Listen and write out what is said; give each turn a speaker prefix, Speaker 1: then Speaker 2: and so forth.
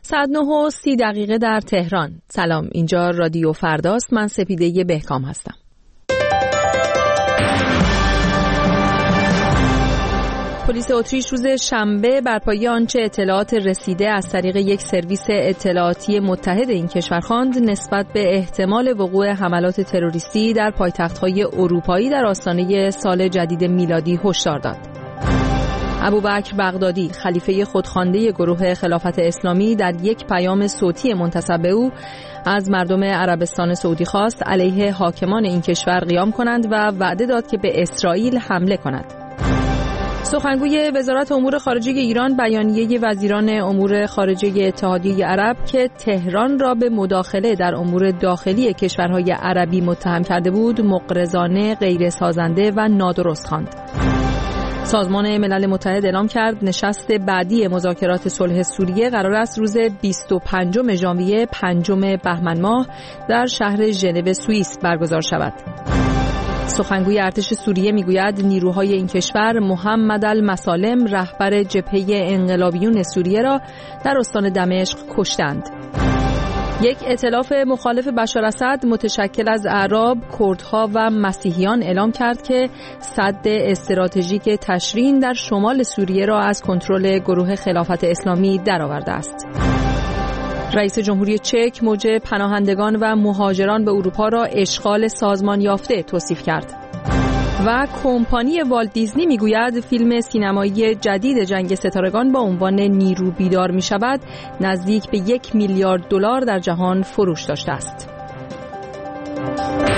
Speaker 1: ساعت 9:30 در تهران. سلام، اینجا رادیو فرداست. من سپیده بهکام هستم. پلیس اتریش روز شنبه بر پایه آنچه اطلاعات رسیده از طریق یک سرویس اطلاعاتی متحد این کشور خواند، نسبت به احتمال وقوع حملات تروریستی در پایتخت‌های اروپایی در آستانه سال جدید میلادی هشدار داد. ابوبکر بغدادی، خلیفه خودخوانده گروه خلافت اسلامی، در یک پیام صوتی منتسب به او از مردم عربستان سعودی خواست علیه حاکمان این کشور قیام کنند و وعده داد که به اسرائیل حمله کند. سخنگوی وزارت امور خارجه ایران بیانیه وزیران امور خارجه اتحادیه عرب که تهران را به مداخله در امور داخلی کشورهای عربی متهم کرده بود، مغرضانه، غیر سازنده و نادرست خواند. سازمان ملل متحد اعلام کرد نشست بعدی مذاکرات صلح سوریه قرار است روز 25 ژانویه 5 بهمن ماه در شهر ژنو سوئیس برگزار شود. سخنگوی ارتش سوریه میگوید نیروهای این کشور محمد المسالم، رهبر جبهه انقلابیون سوریه را در استان دمشق کشتند. یک ائتلاف مخالف بشار اسد متشکل از اعراب، کردها و مسیحیان اعلام کرد که سد استراتژیک تشرین در شمال سوریه را از کنترل گروه خلافت اسلامی درآورده است. رئیس جمهوری چک موج پناهندگان و مهاجران به اروپا را اشغال سازمان یافته توصیف کرد. و کمپانی والت دیزنی میگوید فیلم سینمایی جدید جنگ ستارگان با عنوان نیرو بیدار می شود نزدیک به $1 میلیارد در جهان فروش داشته است.